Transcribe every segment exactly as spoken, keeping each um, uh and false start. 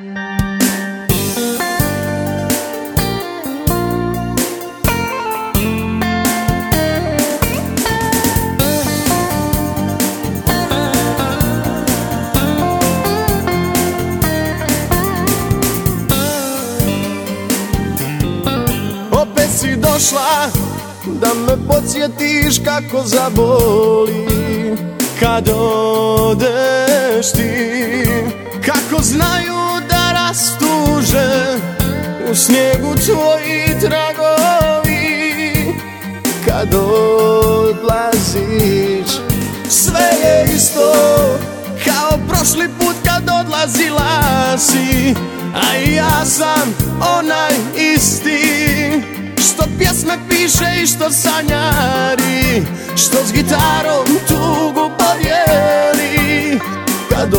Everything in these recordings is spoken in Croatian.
Opet si došla da me podsjetiš kako zaboli kad odeš ti. Kako znaju da rastuže u snijegu tvoji tragovi kad odlaziš. Sve je isto kao prošli put kad odlazila si, a i ja sam onaj isti što pjesme piše i što sanjari, što s gitarom tugu podijeli kad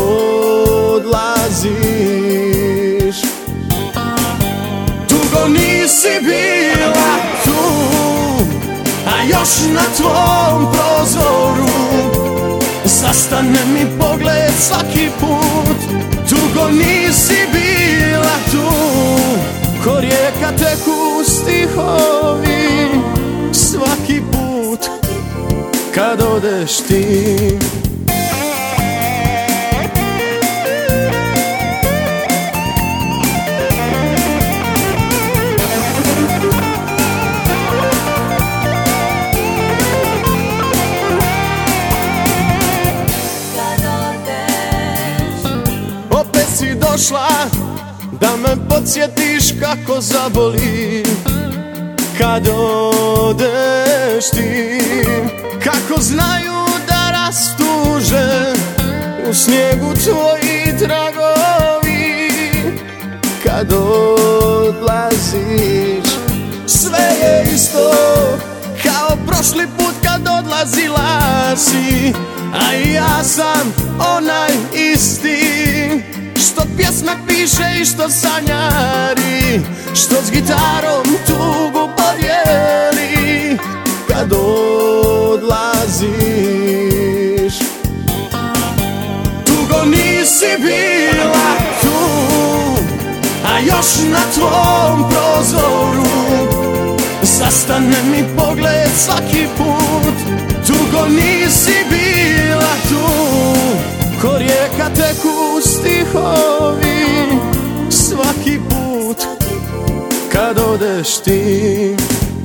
odlaziš. Dugo nisi bila tu, a još na tvom prozoru zastane mi pogled svaki put. Dugo nisi bila tu, ko rijeka teku stihovi svaki put kad odeš ti. Opet si došla da me podsjetiš kako zaboli kad odeš ti. Kako znaju da rastuže u snijegu tvoji tragovi kad odlaziš. Sve je isto kao prošli put kad odlazila si, a i ja sam onaj isti što pjesme piše i što sanjari, što s gitarom tugu podijeli kad odlaziš. Dugo nisi bila tu, a još na tvom prozoru zastane mi pogled svaki put. Dugo nisi bila tu, ko rijeka teku stihovi svaki put kad odeš ti.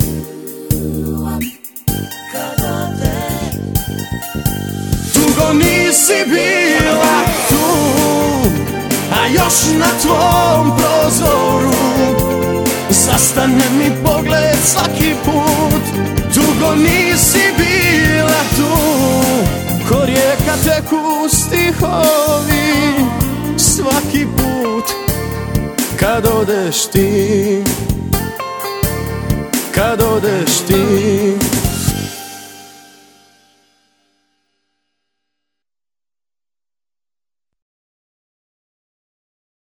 Dugo nisi bila tu, a još na tvom prozoru zastane mi pogled svaki put. Dugo nisi bila tu, ko rijeka teku stihovi svaki put kad odeš ti, kad odeš ti.